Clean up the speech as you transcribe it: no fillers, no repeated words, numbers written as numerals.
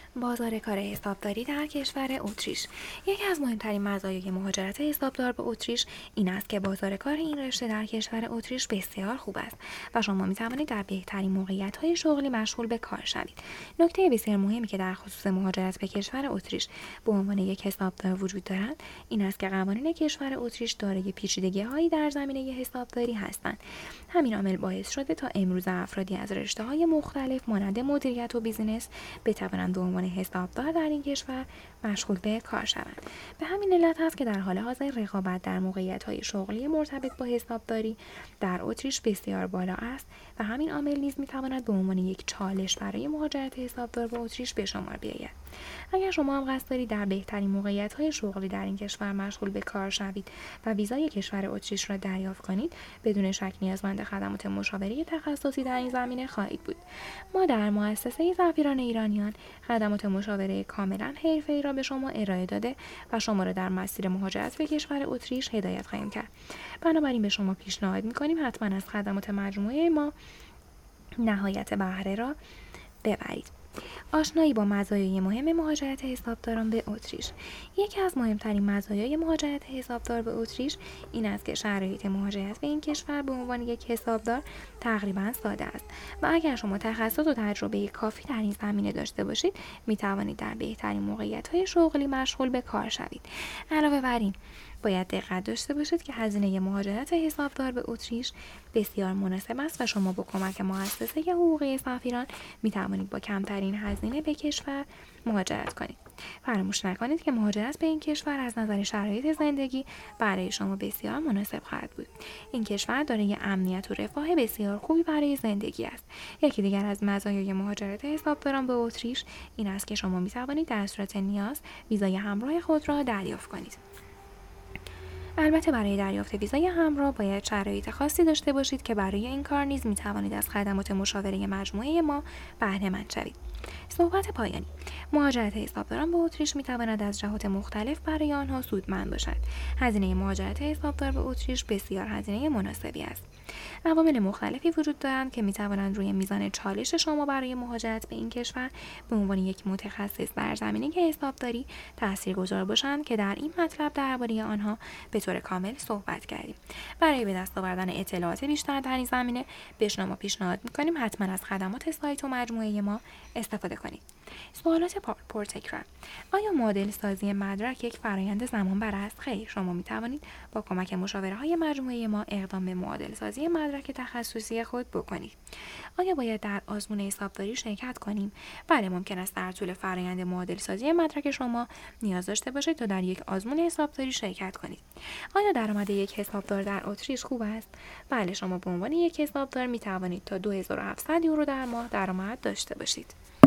بازار کار حسابداری در کشور اتریش. یکی از مهمترین مزایای مهاجرت حسابدار به اتریش این است که بازار کار این رشته در کشور اتریش بسیار خوب است و شما می توانید در بهترین موقعیت‌های شغلی مشغول به کار شوید. نکته بسیار مهمی که در خصوص مهاجرت به کشور اتریش به عنوان یک حسابدار وجود دارد این است که قوانین کشور اتریش دارای پیچیدگی‌هایی در زمینه حسابداری هستند. همین عامل باعث شده تا امروز افرادی از رشته‌های مختلف مانند مدیریت و بیزینس بتوانند به عنوان حسابدار در این کشور مشغول به کار شوند. به همین علت است که در حال حاضر رقابت در موقعیت‌های شغلی مرتبط با حسابداری در اتریش بسیار بالا است و همین عامل نیز می‌تواند به عنوان یک چالش برای مهاجرت حسابدار به اتریش به شمار بیاید. اگر شما هم قصد دارید در بهترین موقعیت‌های شغلی در این کشور مشغول به کار شوید و ویزای کشور اتریش را دریافت کنید، بدون شک نیازمند خدمات مشاوره تخصصی در این زمینه خواهید بود. ما در مؤسسه سفیران ایرانیان خدمات مشاوره کاملا حرفه‌ای را به شما ارائه داده و شما را در مسیر مهاجرت به کشور اتریش هدایت خواهیم کرد. بنابراین به شما پیشنهاد می‌کنیم حتما از خدمات مجموعه ما نهایت بهره را ببرید. آشنایی با مزایای مهم مهاجرت حسابداران به اتریش. یکی از مهمترین مزایای مهاجرت حسابدار به اتریش این است که شرایط مهاجرت به این کشور به عنوان یک حسابدار تقریبا ساده است و اگر شما تخصص و تجربه کافی در این زمینه داشته باشید می توانید در بهترین موقعیت‌های شغلی مشغول به کار شوید. علاوه بر این باید دقت داشته باشید که هزینه مهاجرت حسابدار به اتریش بسیار مناسب است و شما با کمک مؤسسه حقوقی سفیران می توانید با کمترین هزینه به کشور مهاجرت کنید. فراموش نکنید که مهاجرت به این کشور از نظر شرایط زندگی برای شما بسیار مناسب خواهد بود. این کشور دارای امنیت و رفاه بسیار خوبی برای زندگی است. یکی دیگر از مزایای مهاجرت حسابداران به اتریش این است که شما می توانید در صورت نیاز ویزای همراه خود را دریافت کنید. البته برای دریافت ویزای همراه باید شرایط خاصی داشته باشید که برای این کار نیز می توانید از خدمات مشاوره مجموعه ما بهره مند شوید. صحبت پایانی. مهاجرت حسابداران به اتریش می تواند از جهات مختلف برای آنها سودمند باشد. هزینه مهاجرت حسابدار به اتریش بسیار هزینه مناسبی است. عوامل مختلفی وجود دارند که می توانند روی میزان چالش شما برای مهاجرت به این کشور به عنوان یک متخصص در زمینه حسابداری تاثیرگذار باشند که در این مطلب درباره آنها به طور کامل صحبت کردیم. برای به دست آوردن اطلاعات بیشتر در این زمینه به شما پیشنهاد می‌کنیم حتما از خدمات سایت و مجموعه ما استفاده کنید. سوالات پرتکرار: آیا معادل سازی مدرک یک فرآیند زمانبر است؟ خیر، شما می توانید با کمک مشاوره‌های مجموعه ما اقدام به معادل سازی مدرک تخصصی خود بکنید. آیا باید در آزمون حسابداری شرکت کنیم؟ بله، ممکن است در طول فرآیند معادل سازی مدرک شما نیاز داشته باشید تا در یک آزمون حسابداری شرکت کنید. آیا درآمد یک حسابدار در اتریش خوب است؟ بله، شما به عنوان یک حسابدار می توانید تا 2700 یورو در ماه درآمد داشته باشید.